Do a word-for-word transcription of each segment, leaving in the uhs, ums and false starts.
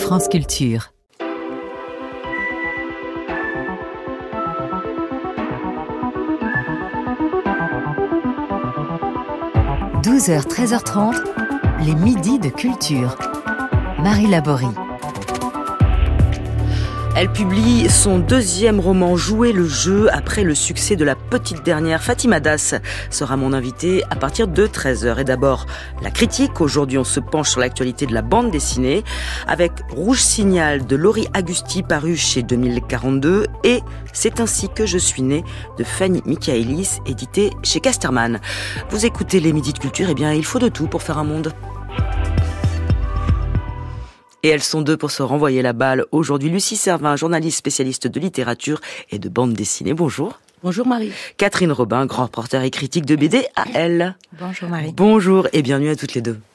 France Culture. douze heures treize heures trente, les midis de culture. Marie Laborie. Elle publie son deuxième roman Jouer le jeu après le succès de La Petite Dernière. Fatima Das sera mon invitée à partir de treize heures. Et d'abord, la critique. Aujourd'hui, on se penche sur l'actualité de la bande dessinée avec Rouge Signal de Laurie Agusti paru chez deux mille quarante-deux et C'est ainsi que je suis née de Fanny Michaelis édité chez Casterman. Vous écoutez les Midis de Culture, eh bien il faut de tout pour faire un monde. Et elles sont deux pour se renvoyer la balle. Aujourd'hui, Lucie Servin, journaliste spécialiste de littérature et de bande dessinée. Bonjour. Bonjour Marie. Catherine Robin, grand reporter et critique de B D à elle. Bonjour Marie. Bonjour et bienvenue à toutes les deux.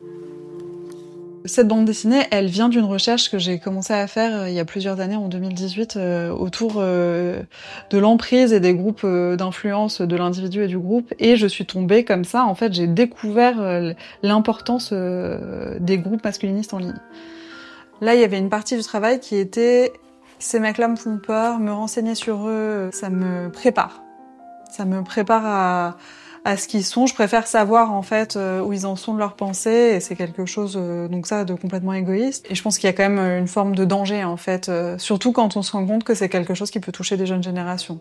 Cette bande dessinée, elle vient d'une recherche que j'ai commencé à faire euh, il y a plusieurs années, en deux mille dix-huit, euh, autour euh, de l'emprise et des groupes euh, d'influence de l'individu et du groupe. Et je suis tombée comme ça, en fait, j'ai découvert euh, l'importance euh, des groupes masculinistes en ligne. Là, il y avait une partie du travail qui était « ces mecs-là me font peur, me renseigner sur eux, ça me prépare. Ça me prépare à, à ce qu'ils sont. Je préfère savoir en fait où ils en sont de leurs pensées et c'est quelque chose donc ça de complètement égoïste. Et je pense qu'il y a quand même une forme de danger en fait, surtout quand on se rend compte que c'est quelque chose qui peut toucher des jeunes générations.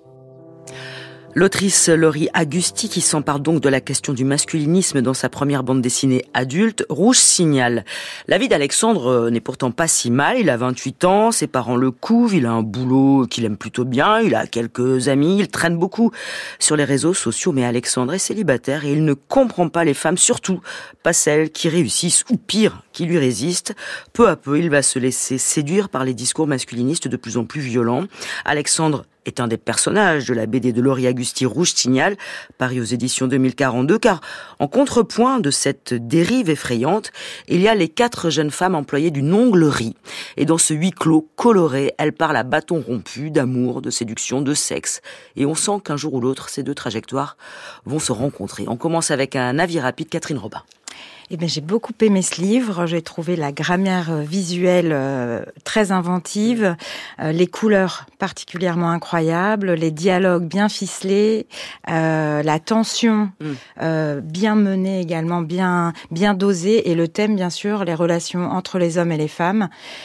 L'autrice Laurie Agusti qui s'empare donc de la question du masculinisme dans sa première bande dessinée adulte, Rouge Signal. La vie d'Alexandre n'est pourtant pas si mal, il a vingt-huit ans, ses parents le couvent, il a un boulot qu'il aime plutôt bien, il a quelques amis, il traîne beaucoup sur les réseaux sociaux, mais Alexandre est célibataire et il ne comprend pas les femmes, surtout pas celles qui réussissent ou pire, qui lui résistent. Peu à peu, il va se laisser séduire par les discours masculinistes de plus en plus violents. Alexandre est un des personnages de la B D de Laurie Agusti, Rouge Signal, paru aux éditions deux mille quarante-deux, car en contrepoint de cette dérive effrayante, il y a les quatre jeunes femmes employées d'une onglerie. Et dans ce huis clos coloré, elles parlent à bâton rompu d'amour, de séduction, de sexe. Et on sent qu'un jour ou l'autre, ces deux trajectoires vont se rencontrer. On commence avec un avis rapide, Catherine Robin. Eh bien, j'ai beaucoup aimé ce livre. J'ai trouvé la grammaire visuelle euh, très inventive, euh, les couleurs particulièrement incroyables, les dialogues bien ficelés, euh, la tension mm. euh, bien menée également, bien bien dosée, et le thème, bien sûr, les relations entre les hommes et les femmes.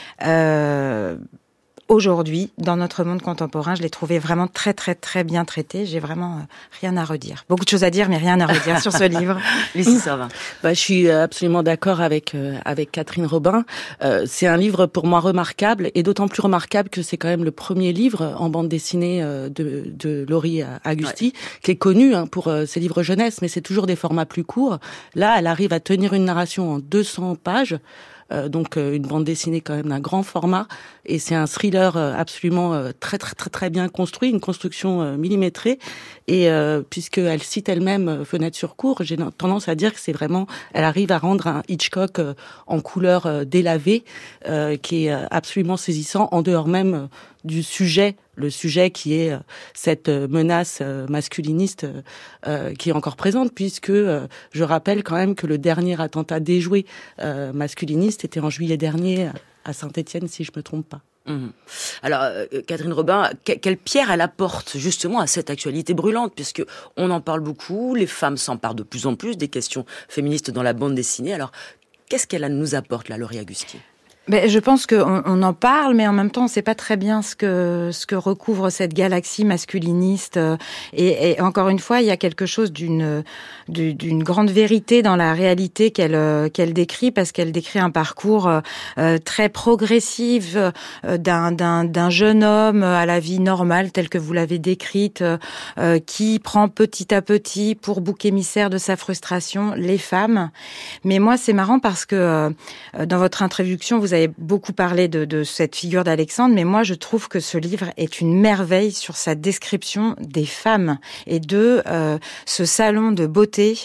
Euh, Aujourd'hui, dans notre monde contemporain, je l'ai trouvé vraiment très, très, très bien traité. J'ai vraiment euh, rien à redire. Beaucoup de choses à dire, mais rien à redire sur ce livre. Lucie Servin. Bah, je suis absolument d'accord avec euh, avec Catherine Robin. Euh, c'est un livre pour moi remarquable, et d'autant plus remarquable que c'est quand même le premier livre en bande dessinée euh, de, de Laurie Agusti, ouais. qui est connu hein, pour euh, ses livres jeunesse, mais c'est toujours des formats plus courts. Là, elle arrive à tenir une narration en deux cents pages. Euh, donc euh, une bande dessinée quand même d'un grand format, et c'est un thriller euh, absolument euh, très très très très bien construit, une construction euh, millimétrée, et euh, puisqu'elle cite elle-même euh, Fenêtre sur cour, j'ai tendance à dire que c'est vraiment, elle arrive à rendre un Hitchcock euh, en couleur euh, délavée, euh, qui est euh, absolument saisissant, en dehors même euh, du sujet, le sujet qui est euh, cette euh, menace euh, masculiniste euh, euh, qui est encore présente, puisque euh, je rappelle quand même que le dernier attentat déjoué euh, masculiniste était en juillet dernier à Saint-Étienne, si je me trompe pas. Mmh. Alors, euh, Catherine Robin, que, quelle pierre elle apporte justement à cette actualité brûlante, puisque on en parle beaucoup, les femmes s'emparent de plus en plus des questions féministes dans la bande dessinée. Alors, qu'est-ce qu'elle nous apporte, là, Laurie Agusti ? Ben, je pense qu'on on en parle, mais en même temps, on ne sait pas très bien ce que ce que recouvre cette galaxie masculiniste. Et, et encore une fois, il y a quelque chose d'une d'une grande vérité dans la réalité qu'elle qu'elle décrit, parce qu'elle décrit un parcours euh, très progressif euh, d'un d'un d'un jeune homme à la vie normale telle que vous l'avez décrite, euh, qui prend petit à petit pour bouc émissaire de sa frustration les femmes. Mais moi, c'est marrant parce que euh, dans votre introduction, vous avez avez beaucoup parlé de, de cette figure d'Alexandre, mais moi, je trouve que ce livre est une merveille sur sa description des femmes et de euh, ce salon de beauté.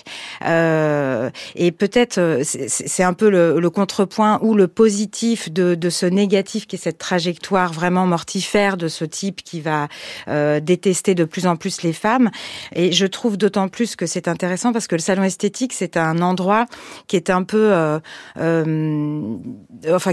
Euh, et peut-être, c'est, c'est un peu le, le contrepoint ou le positif de, de ce négatif qui est cette trajectoire vraiment mortifère de ce type qui va euh, détester de plus en plus les femmes. Et je trouve d'autant plus que c'est intéressant parce que le salon esthétique, c'est un endroit qui est un peu... Euh, euh, enfin, qui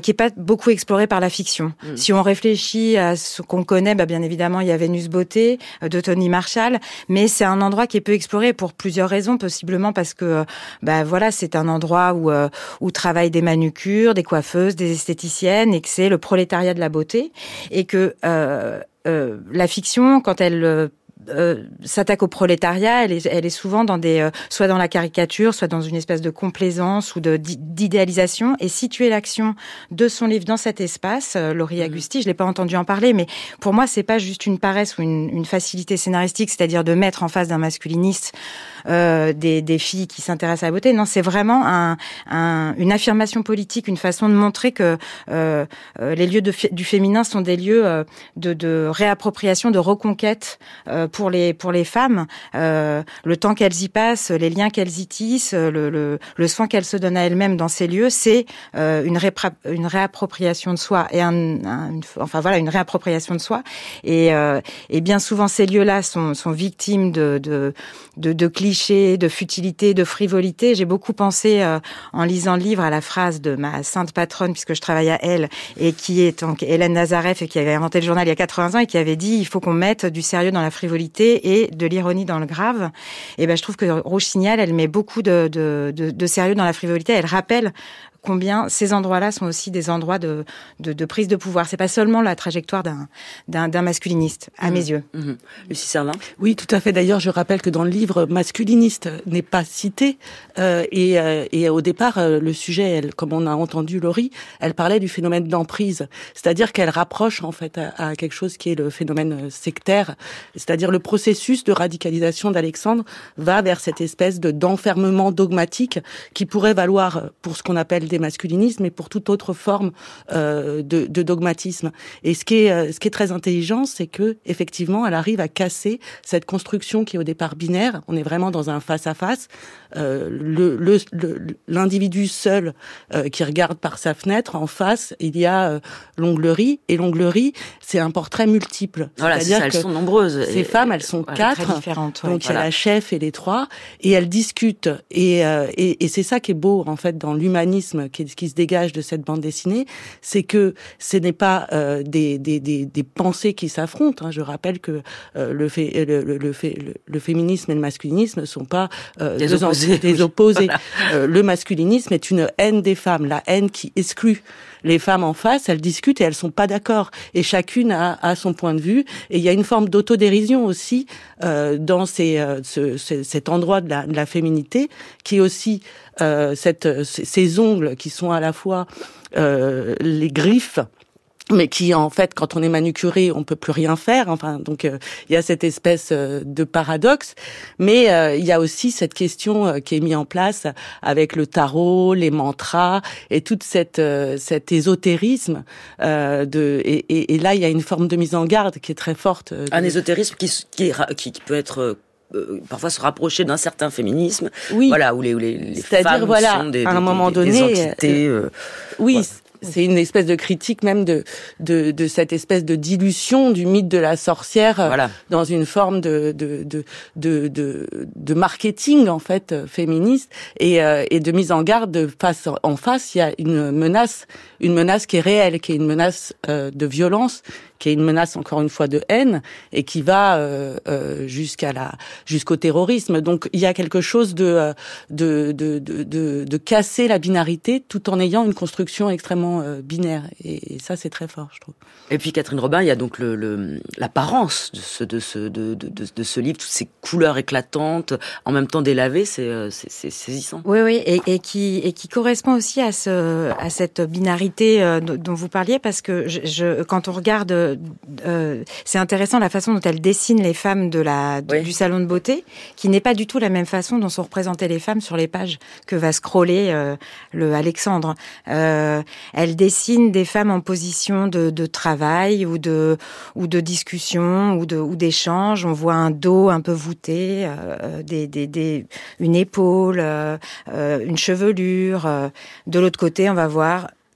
qui est pas beaucoup exploré par la fiction. Mmh. Si on réfléchit à ce qu'on connaît, bah, bien évidemment, il y a Vénus Beauté euh, de Tony Marshall, mais c'est un endroit qui est peu exploré pour plusieurs raisons, possiblement parce que, bah voilà, c'est un endroit où euh, où travaillent des manucures, des coiffeuses, des esthéticiennes, et que c'est le prolétariat de la beauté, et que euh, euh, la fiction, quand elle euh, Euh, s'attaque au prolétariat, elle est, elle est souvent dans des, euh, soit dans la caricature, soit dans une espèce de complaisance ou de d'idéalisation. Et situer l'action de son livre dans cet espace, euh, Laurie Agusti, je l'ai pas entendu en parler, mais pour moi c'est pas juste une paresse ou une, une facilité scénaristique, c'est-à-dire de mettre en face d'un masculiniste euh, des, des filles qui s'intéressent à la beauté. Non, c'est vraiment un, un, une affirmation politique, une façon de montrer que euh, euh, les lieux de, du féminin sont des lieux euh, de, de réappropriation, de reconquête euh, pour les pour les femmes, euh, le temps qu'elles y passent, les liens qu'elles y tissent, le, le, le soin qu'elles se donnent à elles-mêmes dans ces lieux, c'est euh, une, répra- une réappropriation de soi et un, un, une, enfin voilà une réappropriation de soi. Et, euh, et bien souvent ces lieux-là sont, sont victimes de, de de de clichés, de futilité, de frivolité. J'ai beaucoup pensé euh, en lisant le livre à la phrase de ma sainte patronne, puisque je travaille à elle, et qui est donc Hélène Nazareff, et qui avait inventé le journal il y a quatre-vingts ans, et qui avait dit il faut qu'on mette du sérieux dans la frivolité et de l'ironie dans le grave. Et ben je trouve que Rouge Signal, elle met beaucoup de, de, de, de sérieux dans la frivolité. Elle rappelle combien ces endroits-là sont aussi des endroits de, de, de prise de pouvoir. C'est pas seulement la trajectoire d'un, d'un, d'un masculiniste, à mmh. mes yeux. Mmh. Lucie Serlin. Oui, tout à fait. D'ailleurs, je rappelle que dans le livre, masculiniste n'est pas cité. Euh, et, euh, et au départ, euh, le sujet, elle, comme on a entendu Laurie, elle parlait du phénomène d'emprise. C'est-à-dire qu'elle rapproche, en fait, à, à quelque chose qui est le phénomène sectaire. C'est-à-dire le processus de radicalisation d'Alexandre va vers cette espèce de, d'enfermement dogmatique qui pourrait valoir pour ce qu'on appelle des masculinismes et pour toute autre forme euh, de, de dogmatisme. Et ce qui est, ce qui est très intelligent, c'est que effectivement, elle arrive à casser cette construction qui est au départ binaire. On est vraiment dans un face à face. Euh, le, le, le, l'individu seul euh, qui regarde par sa fenêtre, en face, il y a euh, l'onglerie. Et l'onglerie, c'est un portrait multiple. Voilà, c'est-à-dire c'est ça, elles sont nombreuses. Ces et, femmes, elles sont voilà, quatre. Très différentes. Ouais. Donc voilà. il y a la chef et les trois, et elles discutent. Et, euh, et, et c'est ça qui est beau en fait dans l'humanisme qui, qui se dégage de cette bande dessinée, c'est que ce n'est pas euh, des, des, des, des pensées qui s'affrontent. Hein. Je rappelle que euh, le, fait, le, le, le, fait, le, le féminisme et le masculinisme ne sont pas euh, des deux opposés. En, des opposés. Voilà. Euh, le masculinisme est une haine des femmes, la haine qui exclut. Les femmes en face, elles discutent et elles sont pas d'accord. Et chacune a, a son point de vue. Et il y a une forme d'autodérision aussi euh, dans ces, euh, ce, ce, cet endroit de la, de la féminité, qui est aussi euh, cette, ces ongles qui sont à la fois euh, les griffes, mais qui en fait, quand on est manucuré, on peut plus rien faire. Enfin, donc il euh, y a cette espèce euh, de paradoxe, mais il euh, y a aussi cette question euh, qui est mise en place avec le tarot, les mantras et toute cette euh, cet ésotérisme euh, de et, et, et là il y a une forme de mise en garde qui est très forte. Euh, Un ésotérisme qui qui, qui, qui peut être Euh, parfois se rapprocher d'un certain féminisme, oui. voilà, où les, où les, les C'est-à-dire, femmes voilà, sont des, à un des, moment des, donné, des entités. Euh, oui, ouais. C'est une espèce de critique même de de, de cette espèce de dilution du mythe de la sorcière voilà. dans une forme de de de de de, de marketing en fait féministe et euh, et de mise en garde de face en face. Il y a une menace, une menace qui est réelle, qui est une menace euh, de violence, qui est une menace encore une fois de haine et qui va euh, euh, jusqu'à la jusqu'au terrorisme. Donc il y a quelque chose de de de de de, de casser la binarité tout en ayant une construction extrêmement euh, binaire et, et ça c'est très fort, je trouve. Et puis Catherine Robin, il y a donc le, le l'apparence de ce de ce de, de de de ce livre, toutes ces couleurs éclatantes, en même temps délavées, c'est c'est, c'est saisissant. Oui oui et, et qui et qui correspond aussi à ce à cette binarité euh, dont vous parliez, parce que je, je quand on regarde euh, c'est intéressant la façon dont elle dessine les femmes de la de, oui. du salon de beauté, qui n'est pas du tout la même façon dont sont représentées les femmes sur les pages que va scroller euh, le Alexandre. Euh, elle dessine des femmes en position de, de travail ou de ou de discussion ou de ou d'échange. On voit un dos un peu voûté, euh, des, des des une épaule, euh, une chevelure. Euh. De l'autre côté, on va voir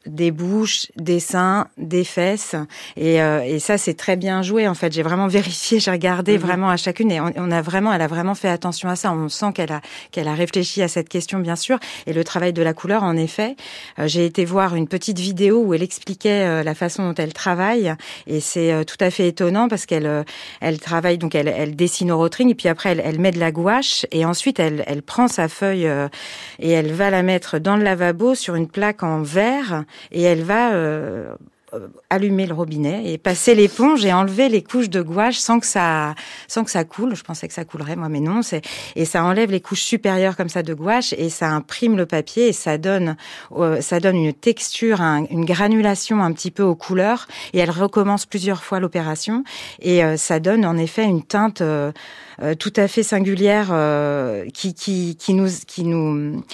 des bouches, des seins, des fesses, et, euh, et ça c'est très bien joué en fait. J'ai vraiment vérifié, j'ai regardé mmh. vraiment à chacune, et on, on a vraiment, elle a vraiment fait attention à ça. On sent qu'elle a qu'elle a réfléchi à cette question bien sûr, et le travail de la couleur en effet. Euh, j'ai été voir une petite vidéo où elle expliquait euh, la façon dont elle travaille, et c'est euh, tout à fait étonnant parce qu'elle euh, elle travaille donc elle elle dessine au rotring, et puis après elle, elle met de la gouache, et ensuite elle elle prend sa feuille euh, et elle va la mettre dans le lavabo sur une plaque en verre. Et elle va euh, allumer le robinet et passer l'éponge et enlever les couches de gouache sans que ça, sans que ça coule. Je pensais que ça coulerait, moi, mais non. C'est, et ça enlève les couches supérieures comme ça de gouache, et ça imprime le papier, et ça donne, euh, ça donne une texture, un, une granulation un petit peu aux couleurs. Et elle recommence plusieurs fois l'opération, et euh, ça donne en effet une teinte euh, euh, tout à fait singulière euh, qui, qui, qui nous, qui nous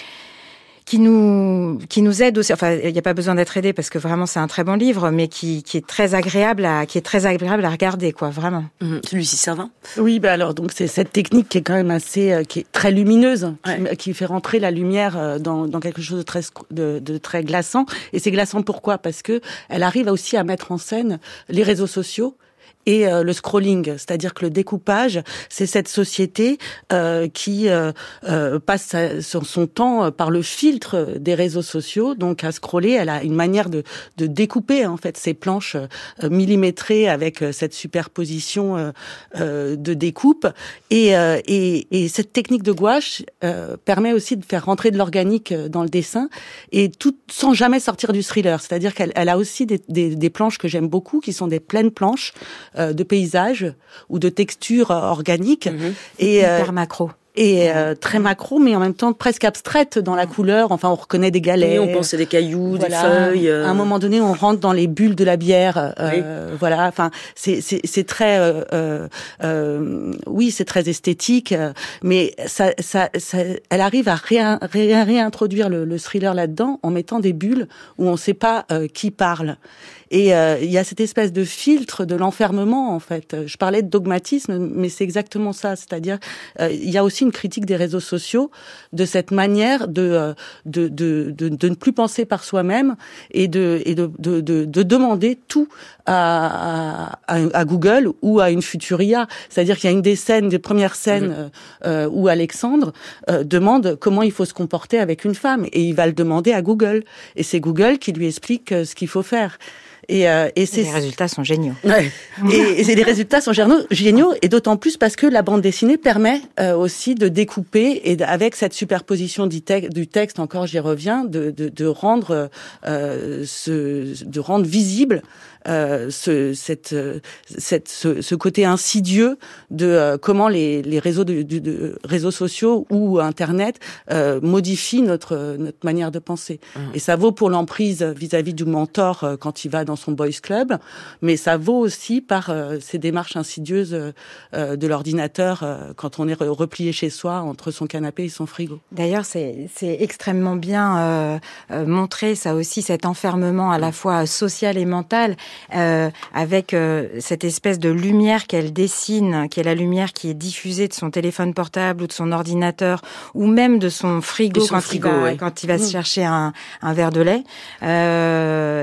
qui nous qui nous aide aussi. Enfin, il n'y a pas besoin d'être aidé parce que vraiment c'est un très bon livre, mais qui qui est très agréable à qui est très agréable à regarder, quoi, vraiment. Mmh. Lucie Servin. Oui, bah alors donc c'est cette technique qui est quand même assez euh, qui est très lumineuse, ouais. qui, qui fait rentrer la lumière dans dans quelque chose de très de, de très glaçant. Et c'est glaçant pourquoi ? Parce que elle arrive aussi à mettre en scène les réseaux sociaux et euh, le scrolling, c'est-à-dire que le découpage, c'est cette société euh, qui euh, euh, passe sa, son, son temps par le filtre des réseaux sociaux, donc à scroller. Elle a une manière de, de découper en fait ces planches euh, millimétrées avec euh, cette superposition euh, euh, de découpe. Et, euh, et, et cette technique de gouache euh, permet aussi de faire rentrer de l'organique dans le dessin, et tout sans jamais sortir du thriller. C'est-à-dire qu'elle elle a aussi des, des, des planches que j'aime beaucoup, qui sont des pleines planches de paysages ou de textures organiques. Mmh. Et hyper euh, macro. Et euh, très macro, mais en même temps presque abstraite dans la couleur. Enfin, on reconnaît des galets. Oui, on pense à des cailloux, voilà. des feuilles. Euh... À un moment donné, on rentre dans les bulles de la bière. Euh, oui. Voilà. Enfin, c'est c'est c'est très, euh, euh, oui, c'est très esthétique, mais ça ça, ça elle arrive à réin, réin, réintroduire le, le thriller là-dedans en mettant des bulles où on ne sait pas euh, qui parle. Et euh, il y a cette espèce de filtre de l'enfermement, en fait. Je parlais de dogmatisme, mais c'est exactement ça. C'est-à-dire, euh, il y a aussi une critique des réseaux sociaux, de cette manière de de de de, de ne plus penser par soi-même et de et de de de, de demander tout à, à à Google ou à une Futuria. C'est-à-dire qu'il y a une des scènes, des premières scènes mmh. euh, où Alexandre euh, demande comment il faut se comporter avec une femme, et il va le demander à Google. Et c'est Google qui lui explique ce qu'il faut faire. Et, euh, et c'est les résultats sont géniaux. Ouais. et, et les résultats sont géniaux, et d'autant plus parce que la bande dessinée permet euh, aussi de découper, et avec cette superposition du, te- du texte, encore j'y reviens, de, de, de rendre euh, ce, de rendre visible euh, ce, cette, cette, ce, ce côté insidieux de euh, comment les, les réseaux de, de, de réseaux sociaux ou Internet euh, modifient notre notre manière de penser. Mmh. Et ça vaut pour l'emprise vis-à-vis du mentor euh, quand il va dans son boys club, mais ça vaut aussi par euh, ces démarches insidieuses euh, de l'ordinateur euh, quand on est re- replié chez soi entre son canapé et son frigo. D'ailleurs, c'est, c'est extrêmement bien euh, euh, montré, ça aussi, cet enfermement à la fois social et mental, euh, avec euh, cette espèce de lumière qu'elle dessine, qui est la lumière qui est diffusée de son téléphone portable ou de son ordinateur, ou même de son frigo, son quand, frigo il va, ouais. quand il va mmh. se chercher un, un verre de lait, euh,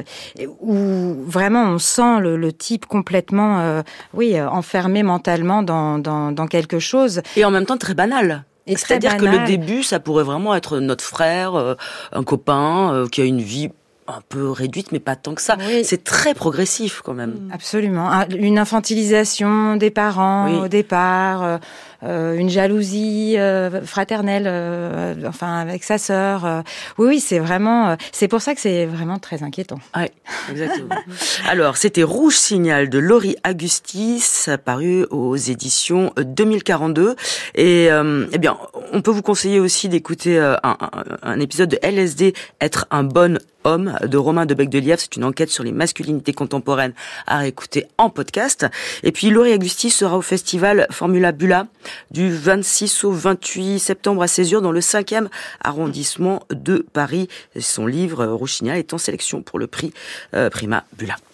où vraiment on sent le, le type complètement, euh, oui, enfermé mentalement dans, dans, dans quelque chose. Et en même temps très banal. Et C'est-à-dire que le début, ça pourrait vraiment être notre frère, euh, un copain euh, qui a une vie un peu réduite, mais pas tant que ça. Oui. C'est très progressif quand même. Absolument. Une infantilisation des parents oui. au départ, euh, euh, une jalousie euh, fraternelle, euh, enfin avec sa sœur. Euh. Oui, oui, c'est vraiment. Euh, c'est pour ça que c'est vraiment très inquiétant. Oui, exactement. Alors, c'était Rouge Signal de Laurie Agustis, paru aux éditions deux mille quarante-deux. Et euh, eh bien, on peut vous conseiller aussi d'écouter euh, un, un, un épisode de L S D, Être un bon homme, de Romain de Becdelièvre. C'est une enquête sur les masculinités contemporaines à réécouter en podcast. Et puis Laurie Agustis sera au festival Formula Bula du vingt-six au vingt-huit septembre à Césure dans le cinquième arrondissement de Paris. Son livre Rouge Signal est en sélection pour le prix euh, Prima Bula.